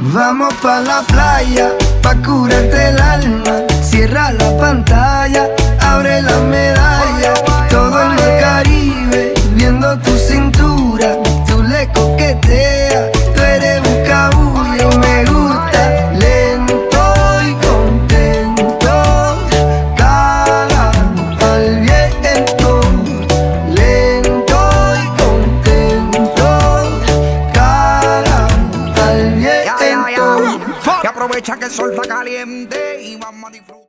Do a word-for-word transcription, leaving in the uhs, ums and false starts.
Vamos pa' la playa, pa' curarte el alma. Cierra la pantalla, abre la medalla. Todo el mar Caribe, viendo tu cintura. Tú le coqueteas, tú eres un cabullo. Me gusta lento y contento, cara al viento. Lento y contento, cara al viento. Y aprovecha que el sol está caliente y vamos a disfrutar.